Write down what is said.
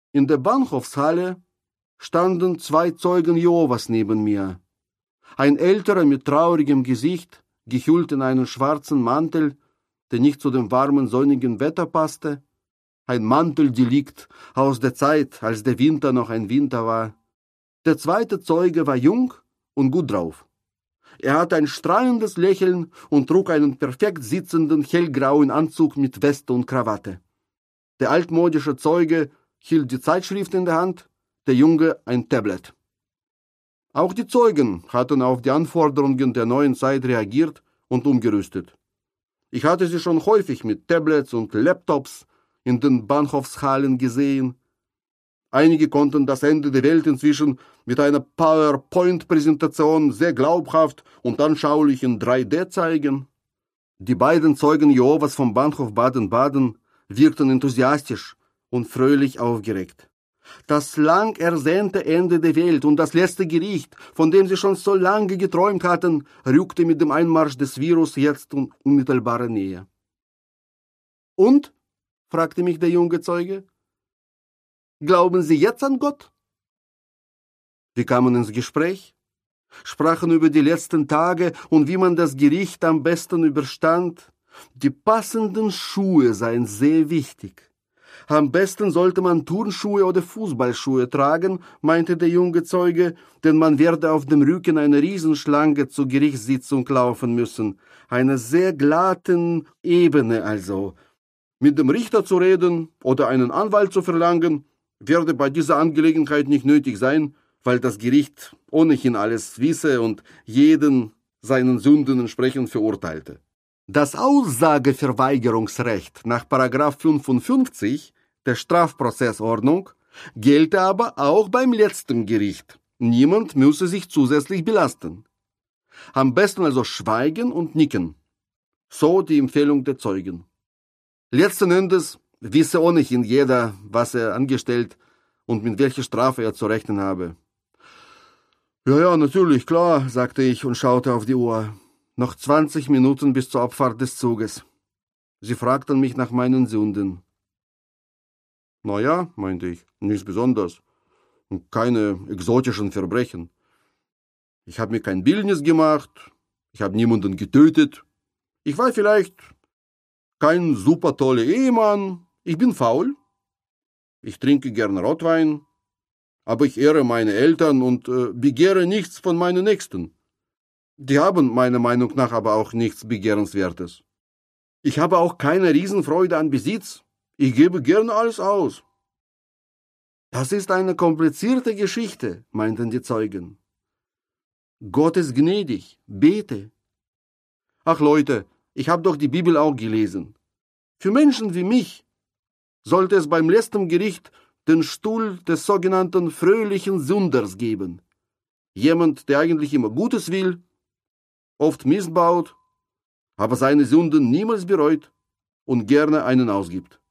In der Bahnhofshalle standen 2 Zeugen Jehovas neben mir. Ein älterer mit traurigem Gesicht, gehüllt in einen schwarzen Mantel, der nicht zu dem warmen, sonnigen Wetter passte. Ein Manteldelikt aus der Zeit, als der Winter noch ein Winter war. Der zweite Zeuge war jung und gut drauf. Er hatte ein strahlendes Lächeln und trug einen perfekt sitzenden, hellgrauen Anzug mit Weste und Krawatte. Der altmodische Zeuge hielt die Zeitschrift in der Hand, der Junge ein Tablet. Auch die Zeugen hatten auf die Anforderungen der neuen Zeit reagiert und umgerüstet. Ich hatte sie schon häufig mit Tablets und Laptops in den Bahnhofshallen gesehen. Einige konnten das Ende der Welt inzwischen mit einer PowerPoint-Präsentation sehr glaubhaft und anschaulich in 3D zeigen. Die beiden Zeugen Jehovas vom Bahnhof Baden-Baden wirkten enthusiastisch und fröhlich aufgeregt. Das lang ersehnte Ende der Welt und das letzte Gericht, von dem sie schon so lange geträumt hatten, rückte mit dem Einmarsch des Virus jetzt in unmittelbare Nähe. Und? Fragte mich der junge Zeuge. Glauben Sie jetzt an Gott? Wir kamen ins Gespräch, sprachen über die letzten Tage und wie man das Gericht am besten überstand. Die passenden Schuhe seien sehr wichtig. Am besten sollte man Turnschuhe oder Fußballschuhe tragen, meinte der junge Zeuge, denn man werde auf dem Rücken eine Riesenschlange zur Gerichtssitzung laufen müssen. Eine sehr glatten Ebene also. Mit dem Richter zu reden oder einen Anwalt zu verlangen, werde bei dieser Angelegenheit nicht nötig sein, weil das Gericht ohnehin alles wisse und jeden seinen Sünden entsprechend verurteilte. Das Aussageverweigerungsrecht nach § 55 der Strafprozessordnung gelte aber auch beim letzten Gericht. Niemand müsse sich zusätzlich belasten. Am besten also schweigen und nicken. So die Empfehlung der Zeugen. Letzten Endes wisse ohnehin jeder, was er angestellt und mit welcher Strafe er zu rechnen habe. Ja, natürlich, klar, sagte ich und schaute auf die Uhr. Noch 20 Minuten bis zur Abfahrt des Zuges. Sie fragten mich nach meinen Sünden. Na ja, meinte ich, nichts Besonderes und keine exotischen Verbrechen. Ich habe mir kein Bildnis gemacht, ich habe niemanden getötet. Ich war vielleicht kein super toller Ehemann, ich bin faul. Ich trinke gern Rotwein, aber ich ehre meine Eltern und begehre nichts von meinen Nächsten. Die haben meiner Meinung nach aber auch nichts Begehrenswertes. Ich habe auch keine Riesenfreude an Besitz. Ich gebe gerne alles aus. Das ist eine komplizierte Geschichte, meinten die Zeugen. Gott ist gnädig, bete. Ach Leute, ich habe doch die Bibel auch gelesen. Für Menschen wie mich sollte es beim letzten Gericht den Stuhl des sogenannten fröhlichen Sünders geben. Jemand, der eigentlich immer Gutes will, oft missbaut, aber seine Sünden niemals bereut und gerne einen ausgibt.